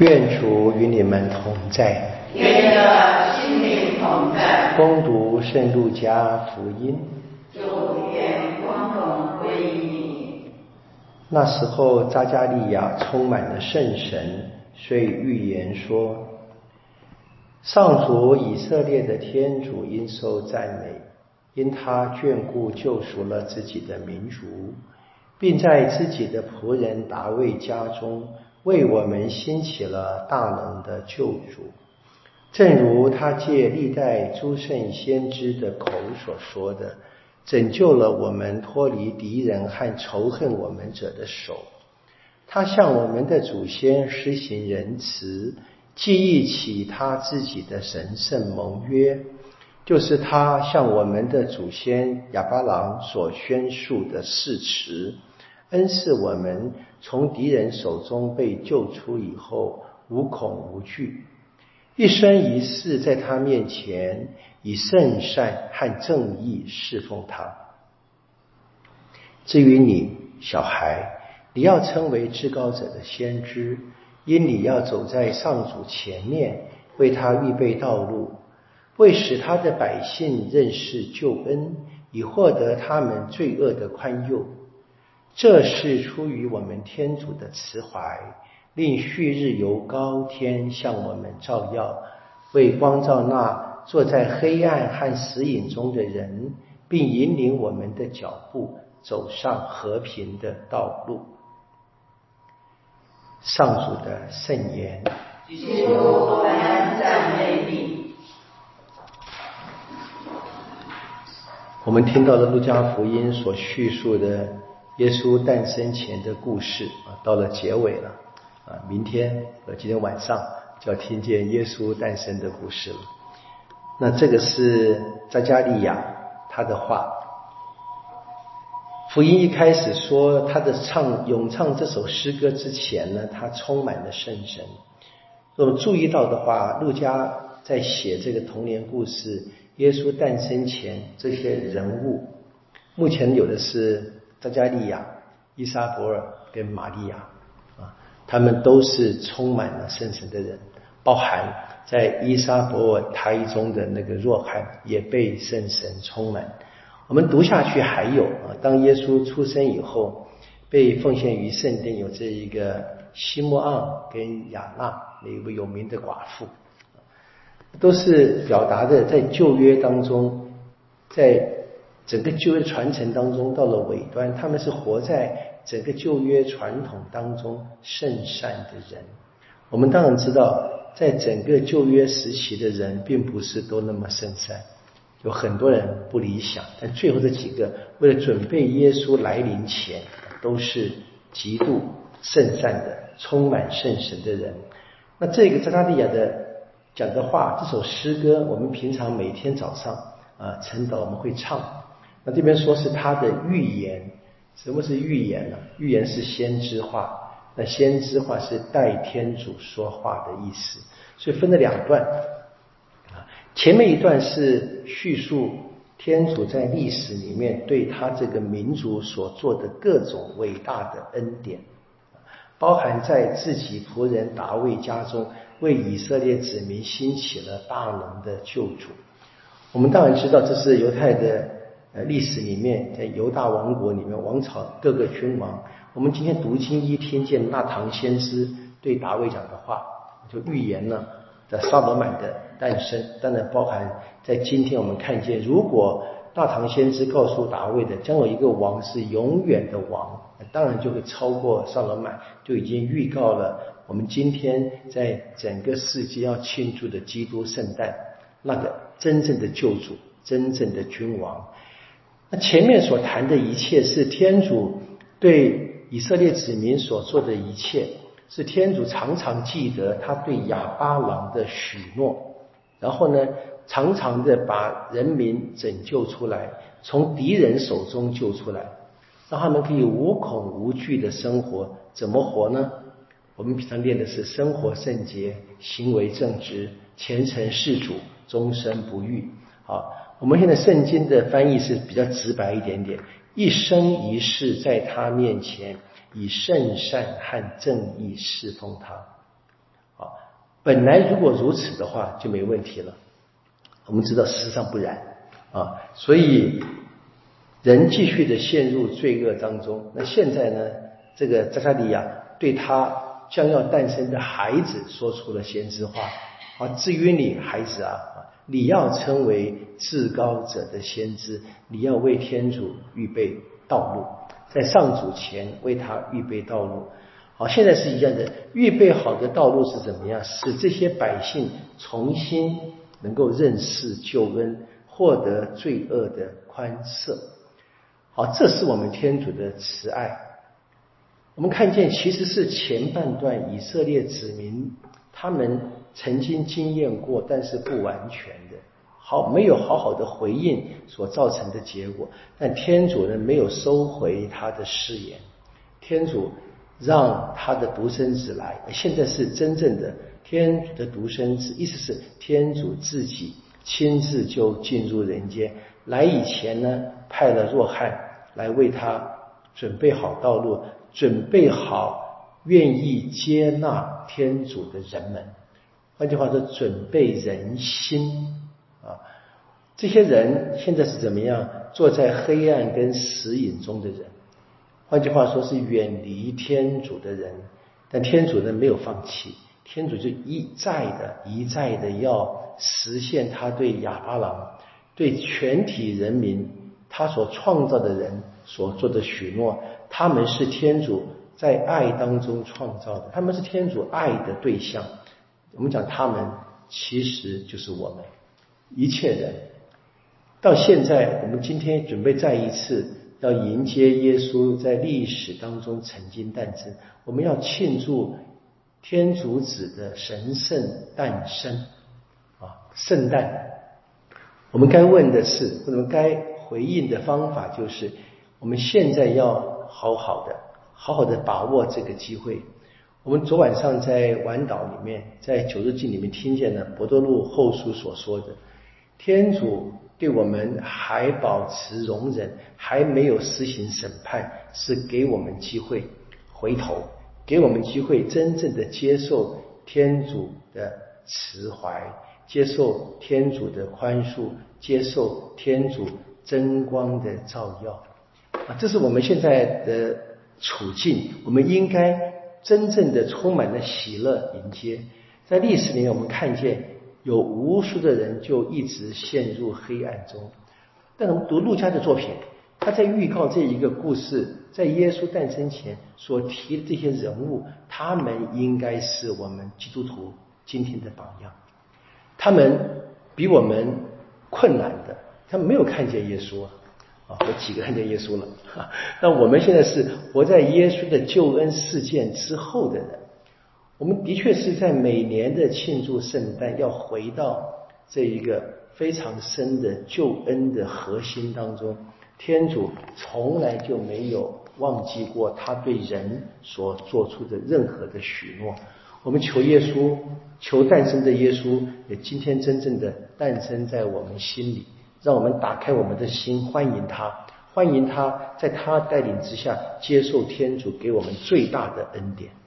愿主与你们同在， 愿你的心灵同在。 恭读圣路加福音。 主愿光荣归于你。 那时候，匝加利亚充满了圣神，遂预言说：上主以色列的天主应受赞美，因他眷顾救赎了自己的民族，并在自己的仆人大卫家中为我们兴起了大能的救主，正如他借历代诸圣先知的口所说的，拯救了我们脱离敌人和仇恨我们者的手。他向我们的祖先施行仁慈，记忆起他自己的神圣盟约，就是他向我们的祖先亚巴郎所宣述的誓词，恩赐我们从敌人手中被救出以后无恐无惧，一生一世在他面前以圣善和正义侍奉他。至于你，小孩，你要称为至高者的先知，因你要走在上主前面，为他预备道路，为使他的百姓认识救恩，以获得他们罪恶的宽宥。这是出于我们天主的慈怀，令旭日由高天向我们照耀，为光照那坐在黑暗和死影中的人，并引领我们的脚步走上和平的道路。上主的圣言。 主，我们赞美你。 我们听到了路加福音所叙述的耶稣诞生前的故事到了结尾了明天今天晚上就要听见耶稣诞生的故事了。那这个是匝加利亚他的话。福音一开始说他的咏唱这首诗歌之前呢，他充满了圣神。我们注意到的话，路加在写这个童年故事耶稣诞生前这些人物，目前有的是匝加利亚、伊撒伯尔跟玛利亚他们都是充满了圣神的人，包含在伊撒伯尔胎中的那个若翰也被圣神充满。我们读下去还有当耶稣出生以后被奉献于圣殿，有这一个西默盎跟亚纳那一位有名的寡妇，都是表达的在旧约当中，在整个旧约传承当中到了尾端，他们是活在整个旧约传统当中圣善的人。我们当然知道在整个旧约时期的人并不是都那么圣善，有很多人不理想，但最后这几个为了准备耶稣来临前都是极度圣善的充满圣神的人。那这个匝加利亚的讲的话，这首诗歌我们平常每天早上晨祷我们会唱。那这边说是他的预言。什么是预言呢？预言是先知话，那先知话是代天主说话的意思，所以分了两段。前面一段是叙述天主在历史里面对他这个民族所做的各种伟大的恩典，包含在自己仆人大卫家中为以色列子民兴起了大能的救主。我们当然知道这是犹太的历史里面，在犹大王国里面王朝各个君王。我们今天读经一听见纳堂先知对大卫讲的话，就预言了撒罗满的诞生。当然包含在今天我们看见，如果纳堂先知告诉大卫的将有一个王是永远的王，当然就会超过撒罗满，就已经预告了我们今天在整个世界要庆祝的基督圣诞，那个真正的救主，真正的君王。那前面所谈的一切是天主对以色列子民所做的一切，是天主常常记得他对亚巴郎的许诺，然后呢常常的把人民拯救出来，从敌人手中救出来，让他们可以无恐无惧的生活。怎么活呢？我们平常练的是生活圣洁，行为正直，虔诚事主，终身不渝。好，我们现在圣经的翻译是比较直白一点点，一生一世在他面前以圣善和正义侍奉他。 本来如果如此的话就没问题了。我们知道事实上不然啊，所以人继续的陷入罪恶当中。那现在呢，这个匝加利亚对他将要诞生的孩子说出了先知话啊，至于你孩子啊，你要称为至高者的先知，你要为天主预备道路，在上主前为他预备道路。好，现在是一样的，预备好的道路是怎么样？使这些百姓重新能够认识救恩，获得罪恶的宽赦。好，这是我们天主的慈爱。我们看见其实是前半段以色列子民他们曾经经验过，但是不完全的，没有好好的回应所造成的结果。但天主呢，没有收回他的誓言，天主让他的独生子来，现在是真正的天主的独生子，意思是天主自己亲自就进入人间。来以前呢，派了若翰来为他准备好道路，准备好愿意接纳天主的人们。换句话说，准备人心啊。这些人现在是怎么样？坐在黑暗跟死隐中的人，换句话说是远离天主的人。但天主呢，没有放弃，天主就一再的要实现他对亚巴郎、对全体人民他所创造的人所做的许诺。他们是天主在爱当中创造的，他们是天主爱的对象。我们讲他们其实就是我们一切人。到现在我们今天准备再一次要迎接耶稣在历史当中曾经诞生，我们要庆祝天主子的神圣诞生啊，圣诞。我们该问的是，我们该回应的方法就是，我们现在要好好的把握这个机会。我们昨晚上在晚祷里面，在九日祭里面听见了伯多禄后书所说的，天主对我们还保持容忍，还没有施行审判，是给我们机会回头，给我们机会真正的接受天主的慈怀，接受天主的宽恕，接受天主真光的照耀这是我们现在的处境。我们应该真正的充满了喜乐迎接。在历史里面我们看见有无数的人就一直陷入黑暗中，但我们读路加的作品，他在预告这一个故事，在耶稣诞生前所提的这些人物，他们应该是我们基督徒今天的榜样。他们比我们困难的，他们没有看见耶稣有几个看见耶稣了那我们现在是活在耶稣的救恩事件之后的人。我们的确是在每年的庆祝圣诞，要回到这一个非常深的救恩的核心当中。天主从来就没有忘记过他对人所做出的任何的许诺。我们求耶稣，求诞生的耶稣也今天真正的诞生在我们心里，让我们打开我们的心，欢迎他，欢迎他在他带领之下接受天主给我们最大的恩典。